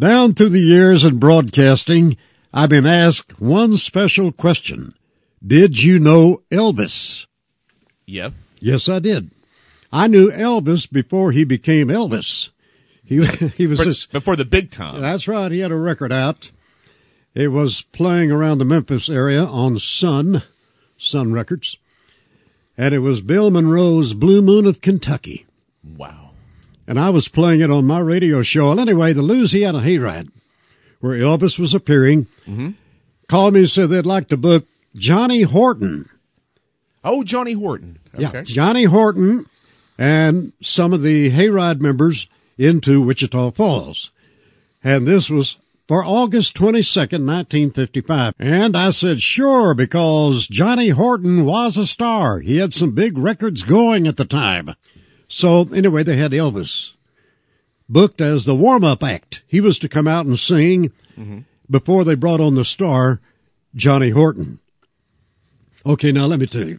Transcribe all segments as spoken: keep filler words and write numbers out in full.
Down through the years in broadcasting, I've been asked one special question. Did you know Elvis? Yeah. Yes, I did. I knew Elvis before he became Elvis. He he was For, just, before the big time. That's right. He had a record out. It was playing around the Memphis area on Sun, Sun Records. And it was Bill Monroe's Blue Moon of Kentucky. Wow. And I was playing it on my radio show. Well, anyway, the Louisiana Hayride, where Elvis was appearing, mm-hmm. called me and said they'd like to book Johnny Horton. Oh, Johnny Horton. Okay. Yeah, Johnny Horton and some of the Hayride members into Wichita Falls. And this was for August twenty-second, nineteen fifty-five. And I said, sure, because Johnny Horton was a star. He had some big records going at the time. So anyway, they had Elvis booked as the warm-up act. He was to come out and sing mm-hmm. before they brought on the star, Johnny Horton. Okay, now let me tell you.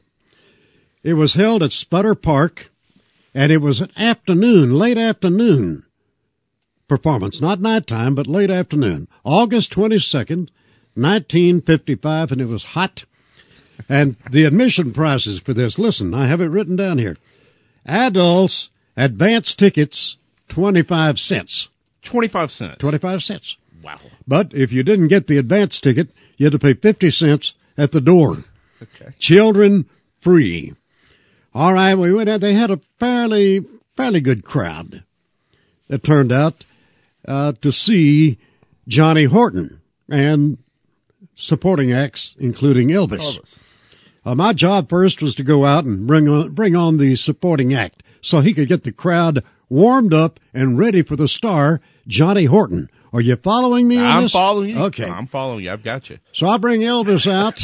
It was held at Sputter Park, and it was an afternoon, late afternoon performance, not nighttime, but late afternoon. August twenty-second, nineteen fifty-five, and it was hot. And the admission prices for this, listen, I have it written down here. Adults, advance tickets, twenty-five cents. twenty-five cents. twenty-five cents. Wow. But if you didn't get the advance ticket, you had to pay fifty cents at the door. Okay. Children free. All right, we went out. They had a fairly, fairly good crowd, it turned out, uh, to see Johnny Horton and supporting acts, including Elvis. Elvis. Uh, my job first was to go out and bring on, bring on the supporting act so he could get the crowd warmed up and ready for the star, Johnny Horton. Are you following me on I'm this? following you. Okay. I'm following you. I've got you. So I bring Elvis out.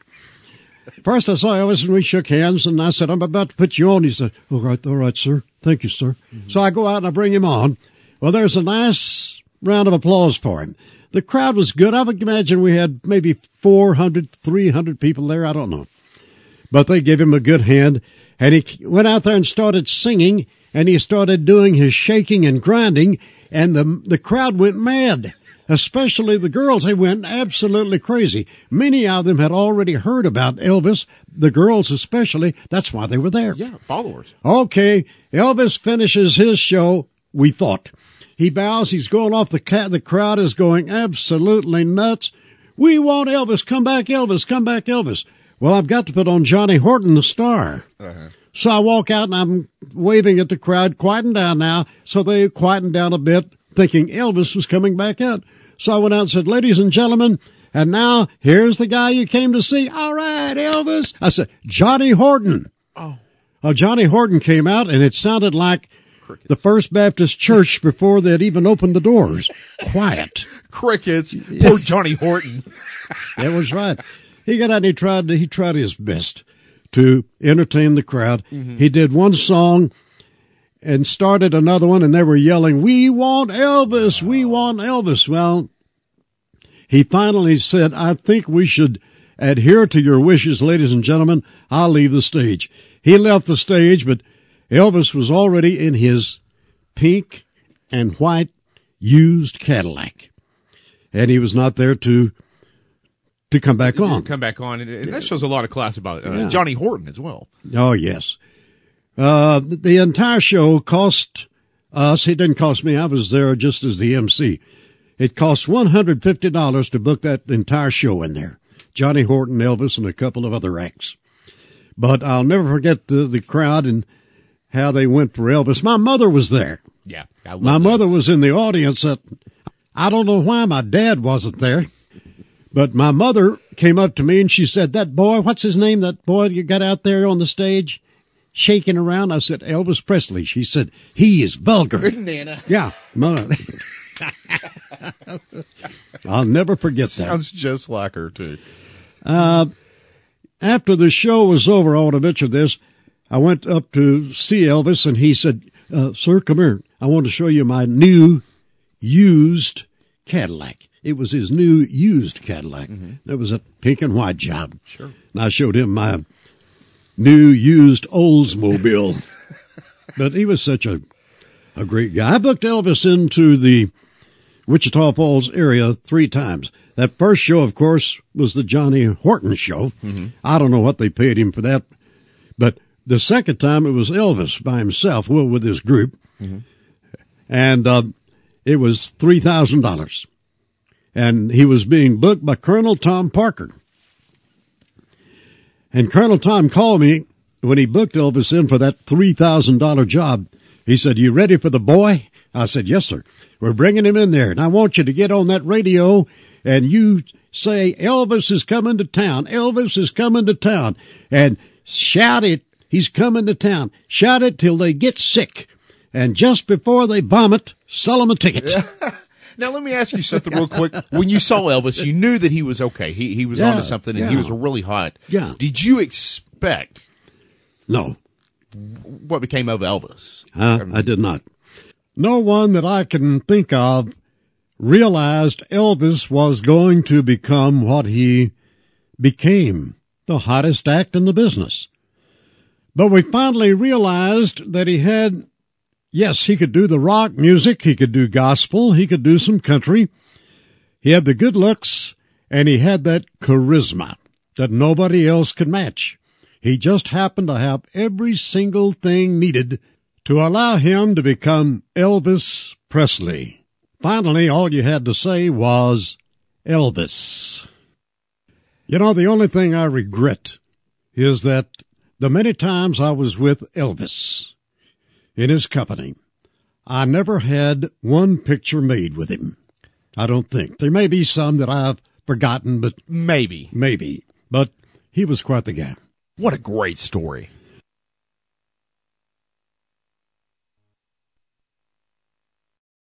First I saw Elvis and we shook hands and I said, I'm about to put you on. He said, all right, all right, sir. Thank you, sir. Mm-hmm. So I go out and I bring him on. Well, there's a nice round of applause for him. The crowd was good. I would imagine we had maybe four hundred, three hundred people there. I don't know. But they gave him a good hand. And he went out there and started singing. And he started doing his shaking and grinding. And the the crowd went mad. Especially the girls, they went absolutely crazy. Many of them had already heard about Elvis, the girls especially. That's why they were there. Yeah, followers. Okay, Elvis finishes his show, we thought. He bows, he's going off, the cat. The crowd is going absolutely nuts. We want Elvis, come back Elvis, come back Elvis. Well, I've got to put on Johnny Horton, the star. Uh-huh. So I walk out and I'm waving at the crowd, quieten down now. So they quietened down a bit, thinking Elvis was coming back out. So I went out and said, ladies and gentlemen, and now here's the guy you came to see. All right, Elvis. I said, Johnny Horton. Oh. Oh, Johnny Horton came out, and it sounded like Crickets. The First Baptist Church before they'd even opened the doors. Quiet. Crickets. Poor Johnny Horton. That was right. He got out and he tried, to, he tried his best to entertain the crowd. Mm-hmm. He did one song and started another one, and they were yelling, we want Elvis, we want Elvis. Well, he finally said, I think we should adhere to your wishes, ladies and gentlemen. I'll leave the stage. He left the stage, but Elvis was already in his pink and white used Cadillac, and he was not there to to come back on. Come back on, and that shows a lot of class about uh, yeah. Johnny Horton as well. Oh, yes. Uh, the entire show cost us, it didn't cost me, I was there just as the M C. It cost one hundred fifty dollars to book that entire show in there. Johnny Horton, Elvis, and a couple of other acts. But I'll never forget the, the crowd and how they went for Elvis. My mother was there. Yeah. My that. mother was in the audience. At, I don't know why my dad wasn't there. But my mother came up to me and she said, that boy, what's his name, that boy you got out there on the stage? Shaking around. I said, Elvis Presley. She said, he is vulgar. Nana. Yeah. I'll never forget that. Sounds just like her, too. Uh, after the show was over, I want to mention this. I went up to see Elvis, and he said, uh, sir, come here. I want to show you my new used Cadillac. It was his new used Cadillac. Mm-hmm. That was a pink and white job. Sure. And I showed him my new used Oldsmobile. But he was such a, a great guy. I booked Elvis into the Wichita Falls area three times. That first show, of course, was the Johnny Horton show. Mm-hmm. I don't know what they paid him for that. But the second time, it was Elvis by himself, well, with his group. Mm-hmm. And uh, it was three thousand dollars. And he was being booked by Colonel Tom Parker. And Colonel Tom called me when he booked Elvis in for that three thousand dollars job. He said, "You ready for the boy?" I said, "Yes, sir. We're bringing him in there, and I want you to get on that radio, and you say, 'Elvis is coming to town. Elvis is coming to town.' And shout it. He's coming to town. Shout it till they get sick. And just before they vomit, sell them a ticket." Now, let me ask you something real quick. When you saw Elvis, you knew that he was okay. He he was Yeah, onto something, and yeah. he was really hot. Yeah. Did you expect No, what became of Elvis? uh, I did not. No one that I can think of realized Elvis was going to become what he became, the hottest act in the business. But we finally realized that he had, yes, he could do the rock music, he could do gospel, he could do some country. He had the good looks, and he had that charisma that nobody else could match. He just happened to have every single thing needed to allow him to become Elvis Presley. Finally, all you had to say was Elvis. You know, the only thing I regret is that the many times I was with Elvis in his company, I never had one picture made with him. I don't think. There may be some that I've forgotten, but Maybe. maybe. But he was quite the guy. What a great story.